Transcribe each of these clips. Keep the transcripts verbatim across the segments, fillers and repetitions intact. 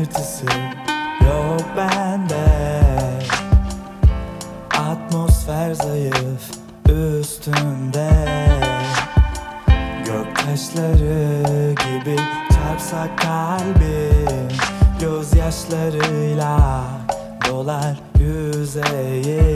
belirtisi yok bende. Atmosfer zayıf üstümde. Göktaşları gibi çarpsa kalbim, gözyaşlarıyla dolar yüzeyim.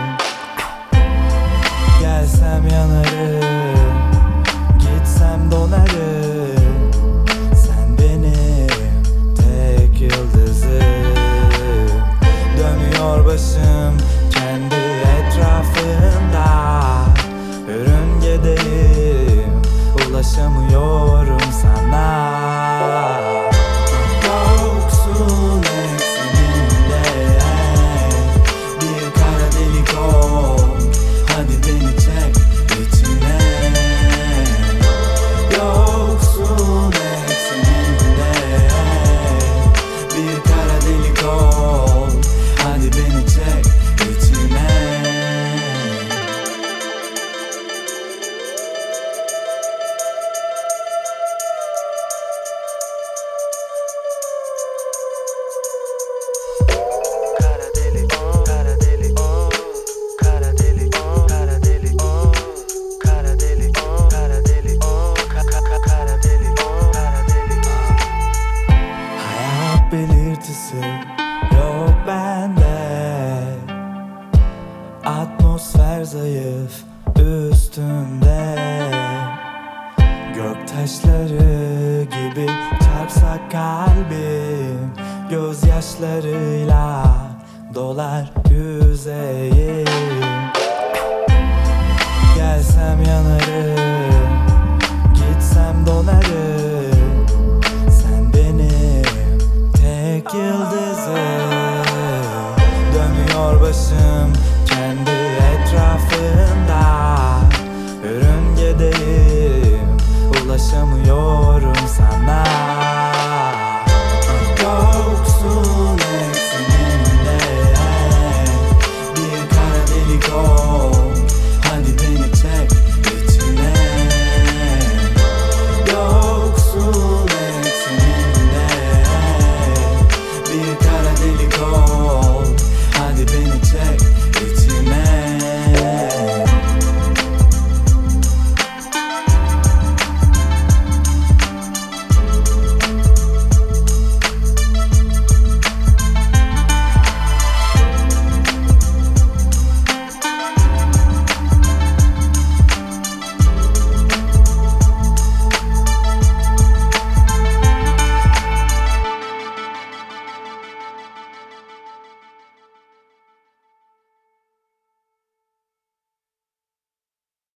Gelsem yanarım, gitsem donarım. Sen benim tek yıldızım. Dönüyor başım kendi etrafında. Yörüngedeyim, ulaşamıyorum sana. Yoksun ekseninde bir kara delik ol. Hadi beni çek içine. Yoksun ekseninde bir kara delik ol. Hadi beni çek içine. Kara delik ol, kara delik ol, kara delik ol, kara delik ol, kara delik ol, kara delik ol, kara delik ol, kara delik ol. Hayat belirtisi yok bende. Atmosfer zayıf üstümde. Göktaşları gibi çarpsa kalbim, gözyaşlarıyla dolar yüzeyim. Gelsem yanarım, gitsem donarım. Sen benim tek yıldızım. Dönüyor başım kendi etrafında. Yörüngedeyim, ulaşamıyorum sana. Yoksun ekseninde bir kara delik ol. Hadi beni çek içine. Yoksun ekseninde bir kara delik ol.